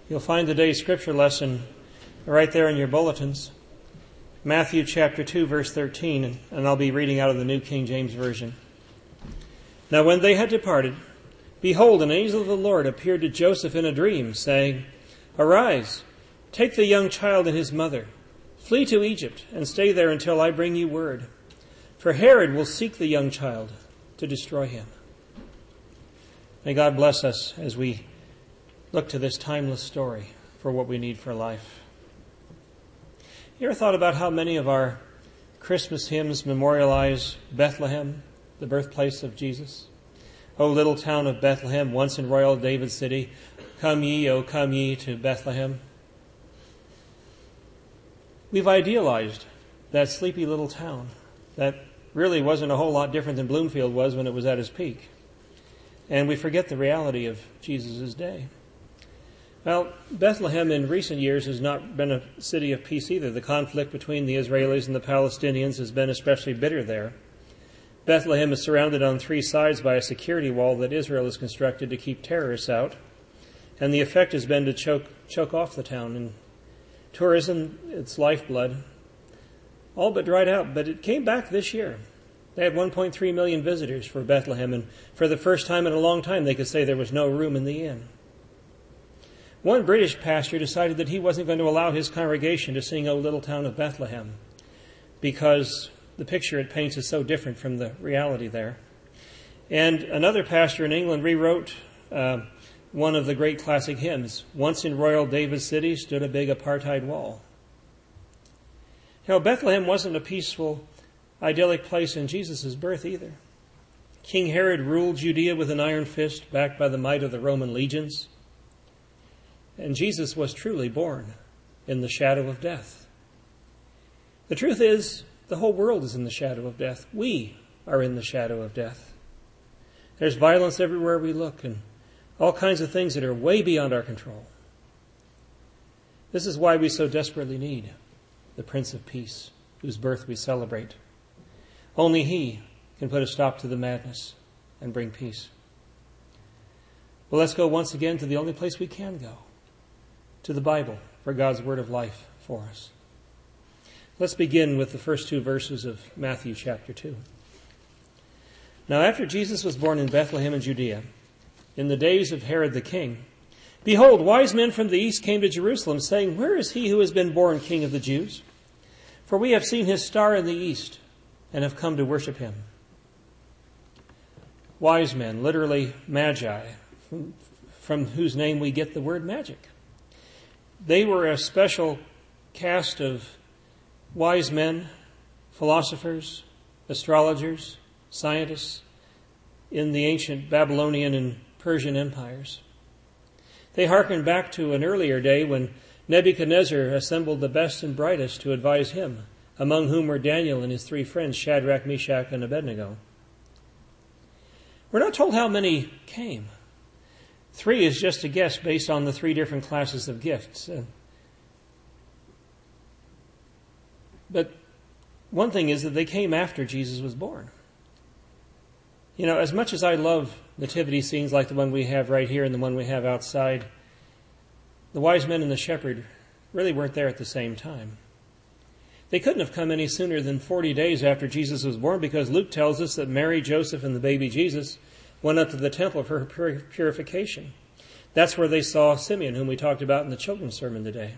You'll find today's scripture lesson right there in your bulletins. Matthew chapter 2, verse 13, and I'll be reading out of the New King James Version. Now when they had departed, behold, an angel of the Lord appeared to Joseph in a dream, saying, Arise, take the young child and his mother, flee to Egypt, and stay there until I bring you word. For Herod will seek the young child to destroy him. May God bless us as we look to this timeless story for what we need for life. You ever thought about how many of our Christmas hymns memorialize Bethlehem, the birthplace of Jesus? O little town of Bethlehem, once in royal David's city, come ye, O come ye to Bethlehem. We've idealized that sleepy little town that really wasn't a whole lot different than Bloomfield was when it was at its peak. And we forget the reality of Jesus' day. Well, Bethlehem in recent years has not been a city of peace either. The conflict between the Israelis and the Palestinians has been especially bitter there. Bethlehem is surrounded on three sides by a security wall that Israel has constructed to keep terrorists out. And the effect has been to choke off the town. And tourism, its lifeblood, all but dried out. But it came back this year. They had 1.3 million visitors for Bethlehem. And for the first time in a long time, they could say there was no room in the inn. One British pastor decided that he wasn't going to allow his congregation to sing O Little Town of Bethlehem because the picture it paints is so different from the reality there. And another pastor in England rewrote one of the great classic hymns, Once in royal David's city stood a big apartheid wall. You know, Bethlehem wasn't a peaceful, idyllic place in Jesus' birth either. King Herod ruled Judea with an iron fist, backed by the might of the Roman legions. And Jesus was truly born in the shadow of death. The truth is, the whole world is in the shadow of death. We are in the shadow of death. There's violence everywhere we look and all kinds of things that are way beyond our control. This is why we so desperately need the Prince of Peace, whose birth we celebrate. Only He can put a stop to the madness and bring peace. Well, let's go once again to the only place we can go, to the Bible for God's word of life for us. Let's begin with the first two verses of Matthew chapter 2. Now after Jesus was born in Bethlehem in Judea, in the days of Herod the king, behold, wise men from the east came to Jerusalem, saying, Where is he who has been born King of the Jews? For we have seen his star in the east and have come to worship him. Wise men, literally magi, from whose name we get the word magic. They were a special caste of wise men, philosophers, astrologers, scientists in the ancient Babylonian and Persian empires. They hearkened back to an earlier day when Nebuchadnezzar assembled the best and brightest to advise him, among whom were Daniel and his three friends, Shadrach, Meshach, and Abednego. We're not told how many came. 3 is just a guess based on the 3 different classes of gifts. But one thing is that they came after Jesus was born. You know, as much as I love nativity scenes like the one we have right here and the one we have outside, the wise men and the shepherd really weren't there at the same time. They couldn't have come any sooner than 40 days after Jesus was born, because Luke tells us that Mary, Joseph, and the baby Jesus went up to the temple for her purification. That's where they saw Simeon, whom we talked about in the children's sermon today.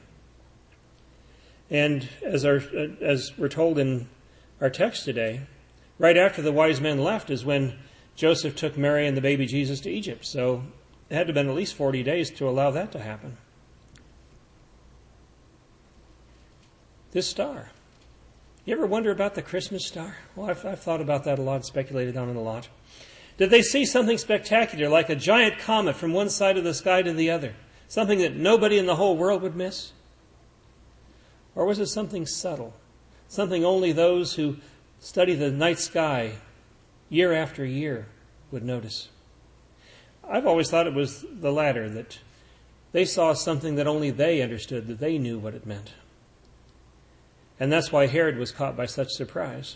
And as we're told in our text today, right after the wise men left is when Joseph took Mary and the baby Jesus to Egypt. So it had to have been at least 40 days to allow that to happen. This star. You ever wonder about the Christmas star? Well, I've thought about that a lot, speculated on it a lot. Did they see something spectacular, like a giant comet from one side of the sky to the other? Something that nobody in the whole world would miss? Or was it something subtle? Something only those who study the night sky year after year would notice? I've always thought it was the latter, that they saw something that only they understood, that they knew what it meant. And that's why Herod was caught by such surprise.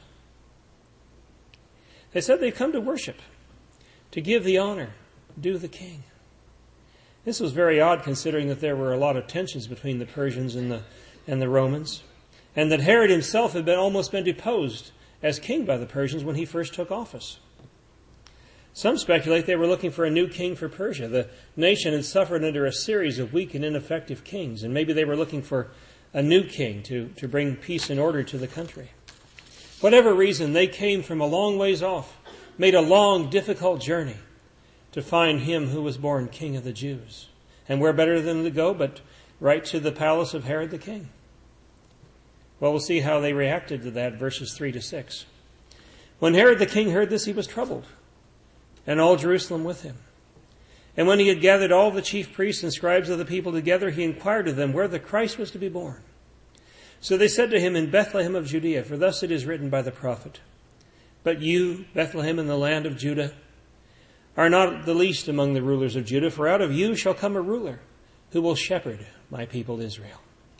They said they'd come to worship, to give the honor due the king. This was very odd considering that there were a lot of tensions between the Persians and the Romans, and that Herod himself had almost been deposed as king by the Persians when he first took office. Some speculate they were looking for a new king for Persia. The nation had suffered under a series of weak and ineffective kings, and maybe they were looking for a new king to bring peace and order to the country. Whatever reason, they came from a long ways off, made a long, difficult journey to find him who was born King of the Jews. And where better than to go but right to the palace of Herod the king? Well, we'll see how they reacted to that, verses 3 to 6. When Herod the king heard this, he was troubled, and all Jerusalem with him. And when he had gathered all the chief priests and scribes of the people together, he inquired of them where the Christ was to be born. So they said to him, in Bethlehem of Judea, for thus it is written by the prophet, but you, Bethlehem, in the land of Judah, are not the least among the rulers of Judah, for out of you shall come a ruler who will shepherd my people Israel.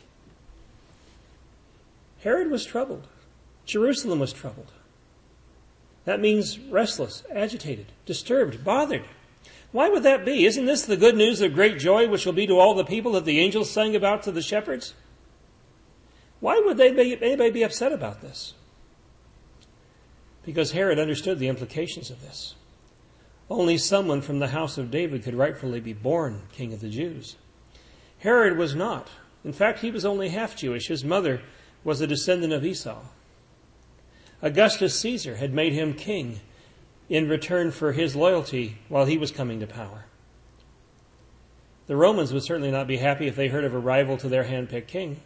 Herod was troubled. Jerusalem was troubled. That means restless, agitated, disturbed, bothered. Why would that be? Isn't this the good news of great joy which will be to all the people that the angels sang about to the shepherds? Why would anybody be upset about this? Because Herod understood the implications of this. Only someone from the house of David could rightfully be born King of the Jews. Herod was not. In fact, he was only half Jewish. His mother was a descendant of Esau. Augustus Caesar had made him king in return for his loyalty while he was coming to power. The Romans would certainly not be happy if they heard of a rival to their hand-picked king.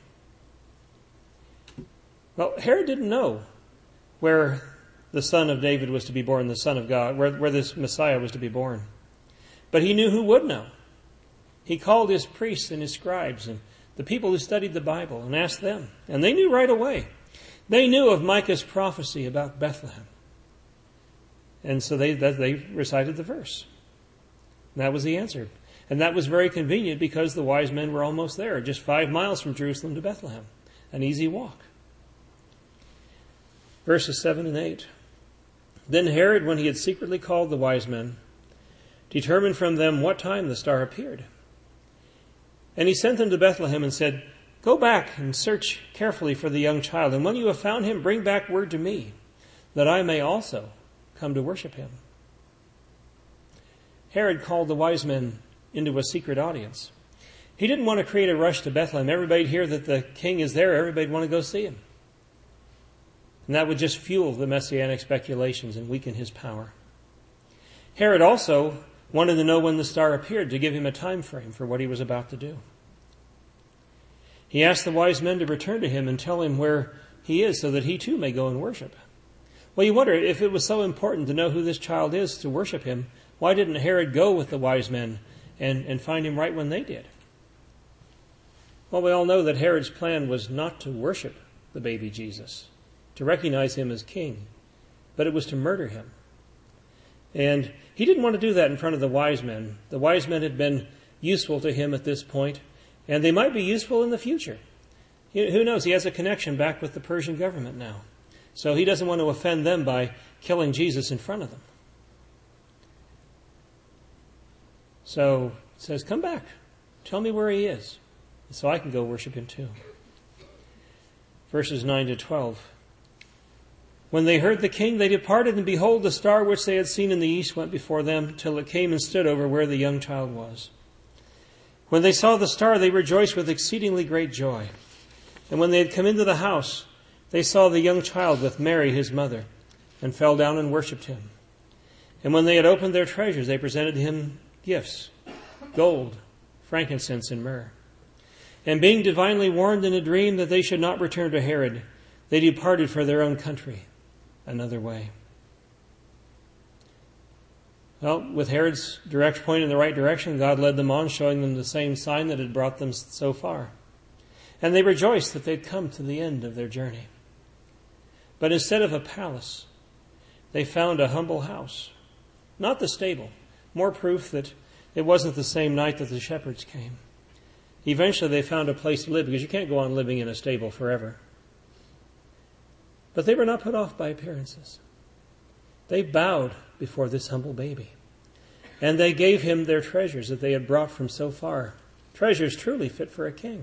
Well, Herod didn't know where the son of David was to be born, the son of God, where this Messiah was to be born. But he knew who would know. He called his priests and his scribes and the people who studied the Bible and asked them. And they knew right away. They knew of Micah's prophecy about Bethlehem. And so they recited the verse. And that was the answer. And that was very convenient because the wise men were almost there, just 5 miles from Jerusalem to Bethlehem. An easy walk. Verses 7 and 8. Then Herod, when he had secretly called the wise men, determined from them what time the star appeared. And he sent them to Bethlehem and said, go back and search carefully for the young child, and when you have found him, bring back word to me, that I may also come to worship him. Herod called the wise men into a secret audience. He didn't want to create a rush to Bethlehem. Everybody'd hear that the king is there. Everybody'd want to go see him. And that would just fuel the messianic speculations and weaken his power. Herod also wanted to know when the star appeared to give him a time frame for what he was about to do. He asked the wise men to return to him and tell him where he is so that he too may go and worship. Well, you wonder, if it was so important to know who this child is to worship him, why didn't Herod go with the wise men and find him right when they did? Well, we all know that Herod's plan was not to worship the baby Jesus, to recognize him as king, but it was to murder him. And he didn't want to do that in front of the wise men. The wise men had been useful to him at this point, and they might be useful in the future. Who knows? He has a connection back with the Persian government now. So he doesn't want to offend them by killing Jesus in front of them. So he says, come back. Tell me where he is, so I can go worship him too. Verses 9 to 12. When they heard the king, they departed, and behold, the star which they had seen in the east went before them, till it came and stood over where the young child was. When they saw the star, they rejoiced with exceedingly great joy. And when they had come into the house, they saw the young child with Mary his mother, and fell down and worshipped him. And when they had opened their treasures, they presented him gifts, gold, frankincense, and myrrh. And being divinely warned in a dream that they should not return to Herod, they departed for their own country another way. Well, with Herod's direct point in the right direction, God led them on, showing them the same sign that had brought them so far. And they rejoiced that they'd come to the end of their journey. But instead of a palace, they found a humble house. Not the stable. More proof that it wasn't the same night that the shepherds came. Eventually they found a place to live, because you can't go on living in a stable forever. But they were not put off by appearances. They bowed before this humble baby. And they gave him their treasures that they had brought from so far. Treasures truly fit for a king.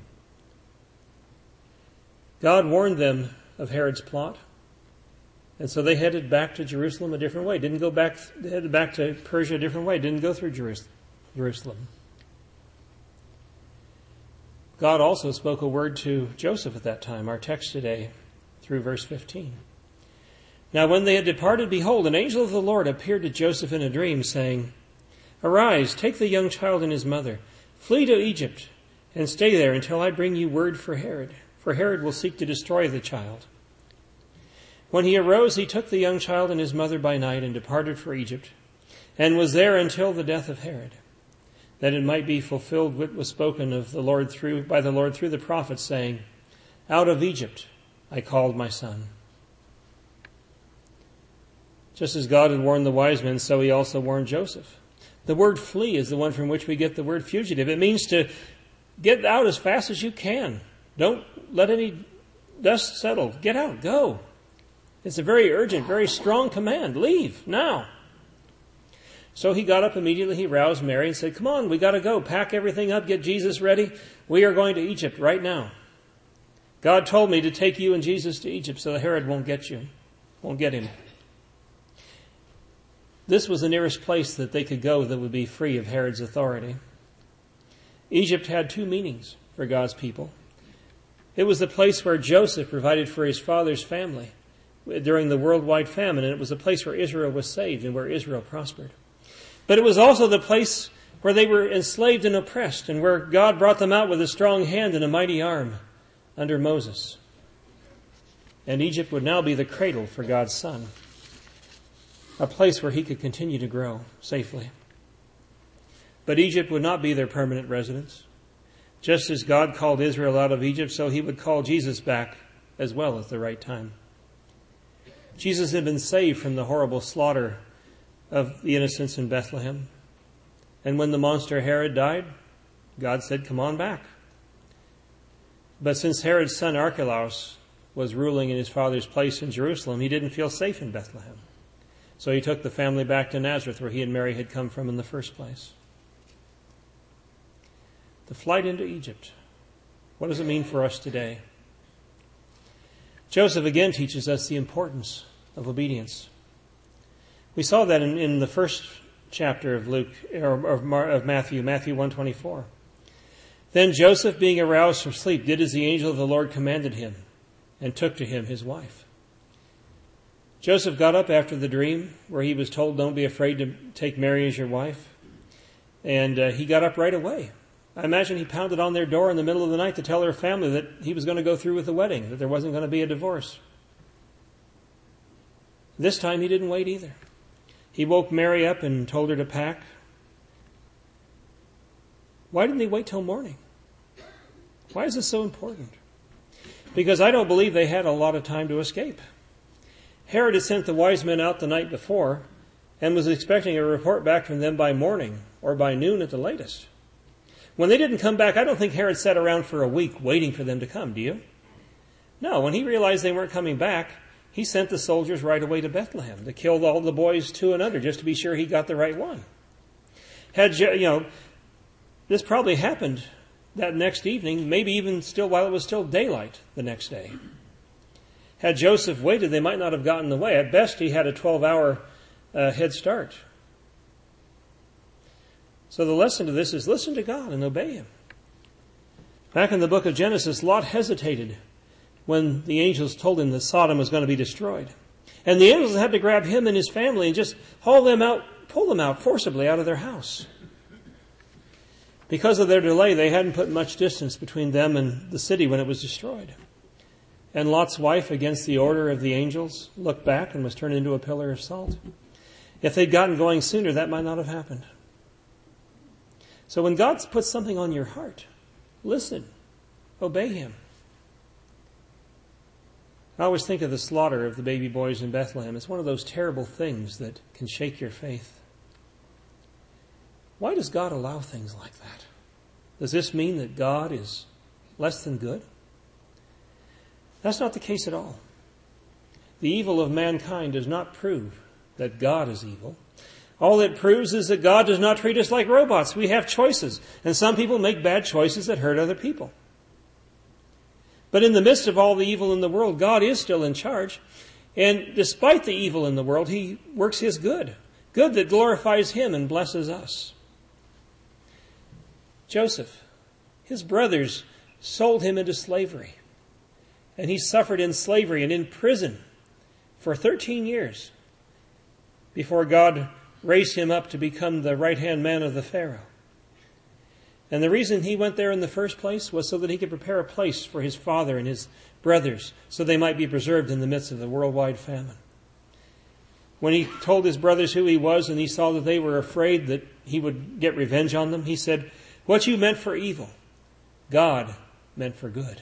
God warned them of Herod's plot. And so they headed back to Jerusalem a different way. They headed back to Persia a different way. Didn't go through Jerusalem. God also spoke a word to Joseph at that time, our text today, through verse 15. Now when they had departed, behold, an angel of the Lord appeared to Joseph in a dream, saying, Arise, take the young child and his mother, flee to Egypt, and stay there until I bring you word for Herod will seek to destroy the child. When he arose, he took the young child and his mother by night and departed for Egypt, and was there until the death of Herod, that it might be fulfilled what was spoken of by the Lord through the prophet, saying, Out of Egypt I called my son. Just as God had warned the wise men, so he also warned Joseph. The word flee is the one from which we get the word fugitive. It means to get out as fast as you can. Don't let any dust settle. Get out. Go. It's a very urgent, very strong command. Leave now. So he got up immediately. He roused Mary and said, Come on, we got to go. Pack everything up. Get Jesus ready. We are going to Egypt right now. God told me to take you and Jesus to Egypt so that Herod won't get him. This was the nearest place that they could go that would be free of Herod's authority. Egypt had two meanings for God's people. It was the place where Joseph provided for his father's family during the worldwide famine, and it was the place where Israel was saved and where Israel prospered. But it was also the place where they were enslaved and oppressed, and where God brought them out with a strong hand and a mighty arm under Moses. And Egypt would now be the cradle for God's son, a place where he could continue to grow safely. But Egypt would not be their permanent residence. Just as God called Israel out of Egypt, so he would call Jesus back as well at the right time. Jesus had been saved from the horrible slaughter of the innocents in Bethlehem. And when the monster Herod died, God said, Come on back. But since Herod's son Archelaus was ruling in his father's place in Jerusalem, he didn't feel safe in Bethlehem. So he took the family back to Nazareth, where he and Mary had come from in the first place. The flight into Egypt. What does it mean for us today? Joseph again teaches us the importance of obedience. We saw that in the first chapter of Matthew 1:24. Then Joseph, being aroused from sleep, did as the angel of the Lord commanded him, and took to him his wife. Joseph got up after the dream where he was told, Don't be afraid to take Mary as your wife. And he got up right away. I imagine he pounded on their door in the middle of the night to tell her family that he was going to go through with the wedding, that there wasn't going to be a divorce. This time he didn't wait either. He woke Mary up and told her to pack. Why didn't he wait till morning? Why is this so important? Because I don't believe they had a lot of time to escape. Herod had sent the wise men out the night before and was expecting a report back from them by morning or by noon at the latest. When they didn't come back, I don't think Herod sat around for a week waiting for them to come, do you? No, when he realized they weren't coming back, he sent the soldiers right away to Bethlehem to kill all the boys 2 and under, just to be sure he got the right one. This probably happened that next evening, maybe even still while it was still daylight the next day. Had Joseph waited, they might not have gotten away. At best, he had a 12-hour head start. So the lesson to this is listen to God and obey him. Back in the book of Genesis, Lot hesitated when the angels told him that Sodom was going to be destroyed. And the angels had to grab him and his family and just pull them out forcibly out of their house. Because of their delay, they hadn't put much distance between them and the city when it was destroyed. And Lot's wife, against the order of the angels, looked back and was turned into a pillar of salt. If they'd gotten going sooner, that might not have happened. So when God puts something on your heart, listen, obey him. I always think of the slaughter of the baby boys in Bethlehem. It's one of those terrible things that can shake your faith. Why does God allow things like that? Does this mean that God is less than good? That's not the case at all. The evil of mankind does not prove that God is evil. All it proves is that God does not treat us like robots. We have choices. And some people make bad choices that hurt other people. But in the midst of all the evil in the world, God is still in charge. And despite the evil in the world, He works His good. Good that glorifies Him and blesses us. Joseph, his brothers sold him into slavery. And he suffered in slavery and in prison for 13 years before God raised him up to become the right-hand man of the Pharaoh. And the reason he went there in the first place was so that he could prepare a place for his father and his brothers so they might be preserved in the midst of the worldwide famine. When he told his brothers who he was and he saw that they were afraid that he would get revenge on them, he said, "What you meant for evil, God meant for good."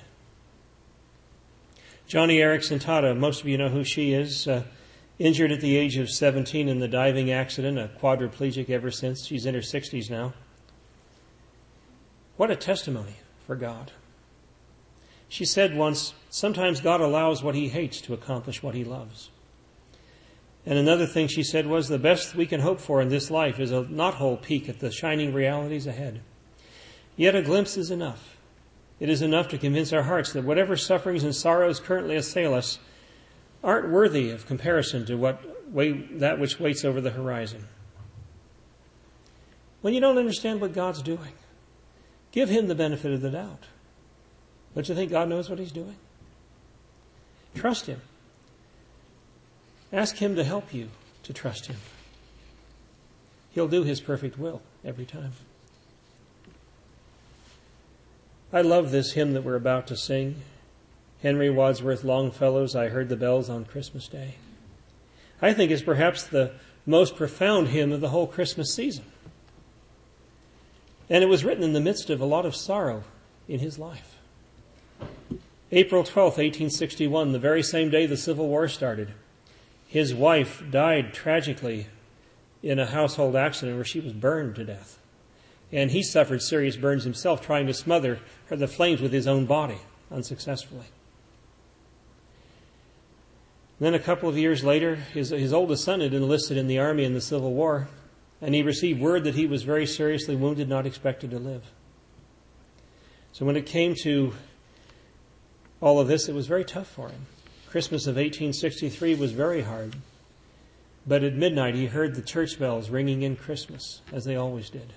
Joni Eareckson Tada, most of you know who she is, injured at the age of 17 in the diving accident, a quadriplegic ever since. She's in her 60s now. What a testimony for God. She said once, sometimes God allows what He hates to accomplish what He loves. And another thing she said was, the best we can hope for in this life is a knothole peek at the shining realities ahead. Yet a glimpse is enough. It is enough to convince our hearts that whatever sufferings and sorrows currently assail us aren't worthy of comparison to that which waits over the horizon. When you don't understand what God's doing, give Him the benefit of the doubt. Don't you think God knows what He's doing? Trust Him. Ask Him to help you to trust Him. He'll do His perfect will every time. I love this hymn that we're about to sing. Henry Wadsworth Longfellow's "I Heard the Bells on Christmas Day." I think it's perhaps the most profound hymn of the whole Christmas season. And it was written in the midst of a lot of sorrow in his life. April 12th, 1861, the very same day the Civil War started, his wife died tragically in a household accident where she was burned to death. And he suffered serious burns himself, trying to smother the flames with his own body, unsuccessfully. Then a couple of years later, his oldest son had enlisted in the army in the Civil War, and he received word that he was very seriously wounded, not expected to live. So when it came to all of this, it was very tough for him. Christmas of 1863 was very hard. But at midnight, he heard the church bells ringing in Christmas, as they always did.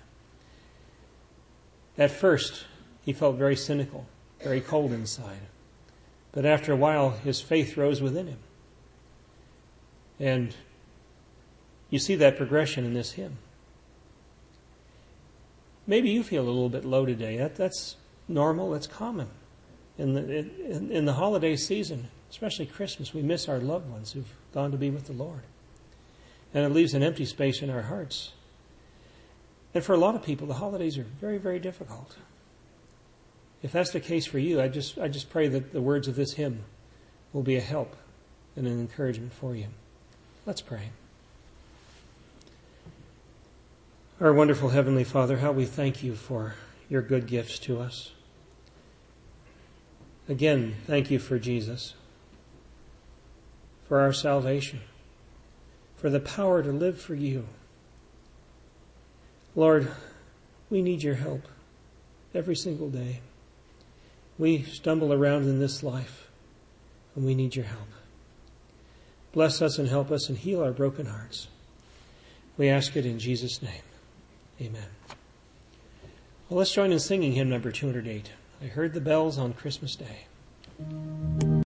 At first, he felt very cynical, very cold inside. But after a while, his faith rose within him. And you see that progression in this hymn. Maybe you feel a little bit low today. That's normal, that's common. In the holiday season, especially Christmas, we miss our loved ones who've gone to be with the Lord. And it leaves an empty space in our hearts. And for a lot of people, the holidays are very, very difficult. If that's the case for you, I just pray that the words of this hymn will be a help and an encouragement for you. Let's pray. Our wonderful Heavenly Father, how we thank You for Your good gifts to us. Again, thank You for Jesus, for our salvation, for the power to live for You. Lord, we need Your help every single day. We stumble around in this life, and we need Your help. Bless us and help us and heal our broken hearts. We ask it in Jesus' name. Amen. Well, let's join in singing hymn number 208. I Heard the Bells on Christmas Day.